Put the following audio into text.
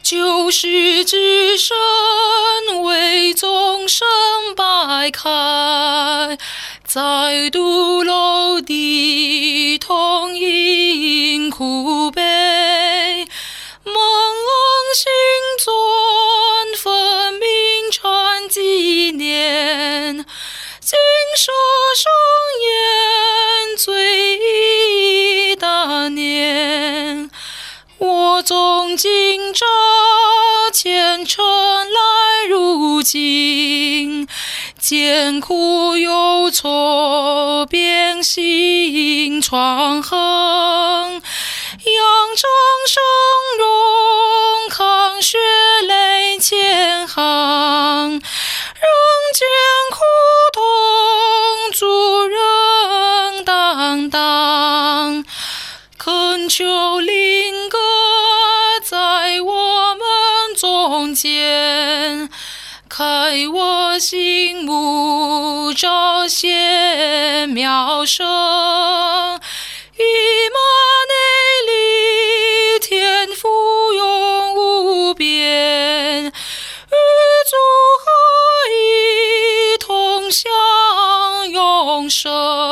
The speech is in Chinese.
救世之身为众生摆开，再度楼地同饮苦悲，蒙心尊分明传纪念，今舍生言罪已大念，我纵今朝前尘来如今，艰苦忧愁变心创痕，扬长生荣抗血泪千行，人间苦痛助人担当，恳求灵歌在我们中间，开我心目，彰显妙声，以马内利，天赋永无边，与主合一，同享永生。